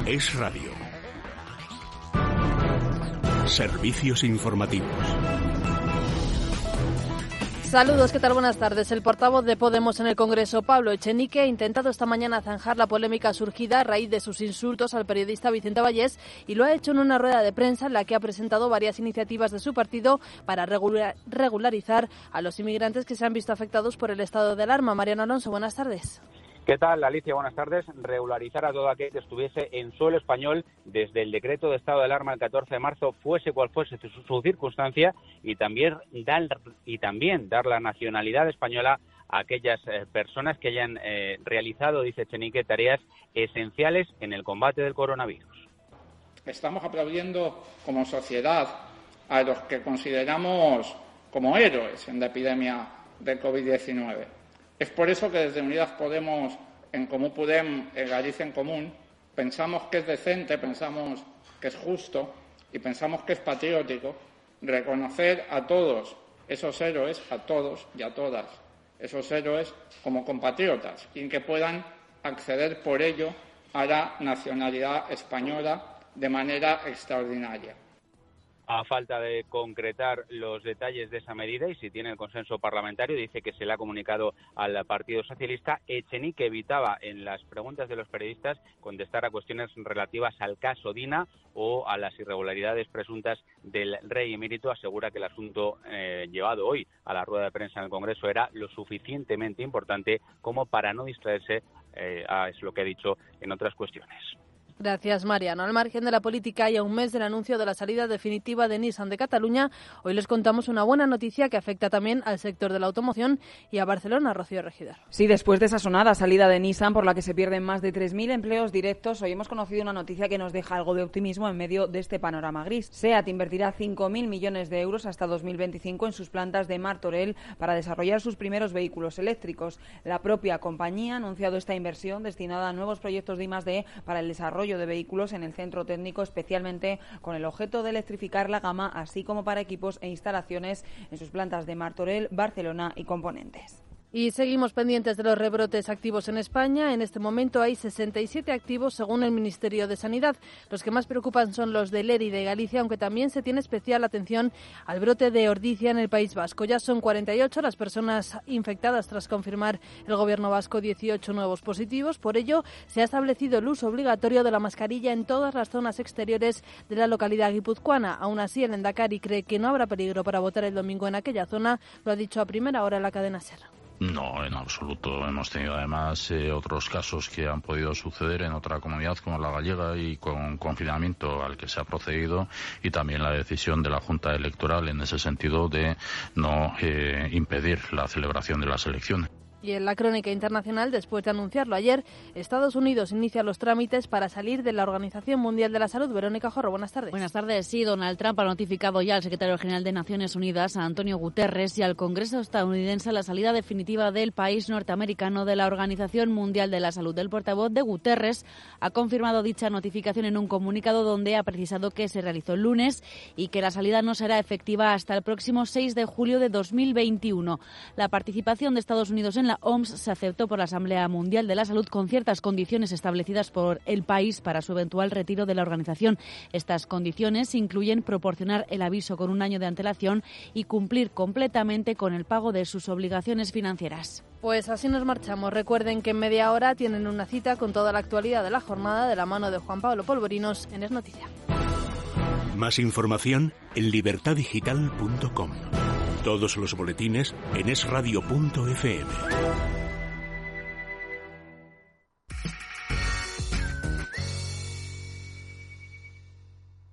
Es Radio. Servicios informativos. Saludos, ¿qué tal? Buenas tardes. El portavoz de Podemos en el Congreso, Pablo Echenique, ha intentado esta mañana zanjar la polémica surgida a raíz de sus insultos al periodista Vicente Vallés y lo ha hecho en una rueda de prensa en la que ha presentado varias iniciativas de su partido para regularizar a los inmigrantes que se han visto afectados por el estado de alarma. Mariano Alonso, buenas tardes. ¿Qué tal, Alicia? Buenas tardes. Regularizar a todo aquel que estuviese en suelo español desde el decreto de estado de alarma el 14 de marzo, fuese cual fuese su circunstancia, y también dar la nacionalidad española a aquellas personas que hayan realizado, dice Echenique, tareas esenciales en el combate del coronavirus. Estamos aplaudiendo como sociedad a los que consideramos como héroes en la epidemia del COVID-19. Es por eso que desde Unidas Podemos, en Comú Podem, en Galicia en Común, pensamos que es decente, pensamos que es justo y pensamos que es patriótico reconocer a todos esos héroes, a todos y a todas esos héroes como compatriotas y que puedan acceder por ello a la nacionalidad española de manera extraordinaria. A falta de concretar los detalles de esa medida y si tiene el consenso parlamentario, dice que se le ha comunicado al Partido Socialista. Echenique evitaba en las preguntas de los periodistas contestar a cuestiones relativas al caso Dina o a las irregularidades presuntas del rey emérito. Asegura que el asunto llevado hoy a la rueda de prensa en el Congreso era lo suficientemente importante como para no distraerse, es lo que ha dicho, en otras cuestiones. Gracias, Mariano. Al margen de la política y a un mes del anuncio de la salida definitiva de Nissan de Cataluña, hoy les contamos una buena noticia que afecta también al sector de la automoción y a Barcelona. Rocío Regidor. Sí, después de esa sonada salida de Nissan por la que se pierden más de 3.000 empleos directos, hoy hemos conocido una noticia que nos deja algo de optimismo en medio de este panorama gris. SEAT invertirá 5.000 millones de euros hasta 2025 en sus plantas de Martorell para desarrollar sus primeros vehículos eléctricos. La propia compañía ha anunciado esta inversión destinada a nuevos proyectos de I+D para el desarrollo de vehículos en el centro técnico, especialmente con el objeto de electrificar la gama, así como para equipos e instalaciones en sus plantas de Martorell, Barcelona y Componentes. Y seguimos pendientes de los rebrotes activos en España. En este momento hay 67 activos según el Ministerio de Sanidad. Los que más preocupan son los de Leri y de Galicia, aunque también se tiene especial atención al brote de ordicia en el País Vasco. Ya son 48 las personas infectadas tras confirmar el Gobierno vasco 18 nuevos positivos. Por ello, se ha establecido el uso obligatorio de la mascarilla en todas las zonas exteriores de la localidad guipuzcoana. Aún así, el Endacari cree que no habrá peligro para votar el domingo en aquella zona. Lo ha dicho a primera hora en la cadena SER. No, en absoluto. Hemos tenido además otros casos que han podido suceder en otra comunidad como la gallega y con confinamiento al que se ha procedido y también la decisión de la Junta Electoral en ese sentido de no impedir la celebración de las elecciones. Y en la crónica internacional, después de anunciarlo ayer, Estados Unidos inicia los trámites para salir de la Organización Mundial de la Salud. Verónica Jorro, buenas tardes. Buenas tardes. Sí, Donald Trump ha notificado ya al secretario general de Naciones Unidas, a Antonio Guterres, y al Congreso estadounidense la salida definitiva del país norteamericano de la Organización Mundial de la Salud. El portavoz de Guterres ha confirmado dicha notificación en un comunicado donde ha precisado que se realizó el lunes y que la salida no será efectiva hasta el próximo 6 de julio de 2021. La participación de Estados Unidos en la OMS se aceptó por la Asamblea Mundial de la Salud con ciertas condiciones establecidas por el país para su eventual retiro de la organización. Estas condiciones incluyen proporcionar el aviso con un año de antelación y cumplir completamente con el pago de sus obligaciones financieras. Pues así nos marchamos. Recuerden que en media hora tienen una cita con toda la actualidad de la jornada de la mano de Juan Pablo Polvorinos en Es Noticia. Más información en libertadigital.com. Todos los boletines en esradio.fm.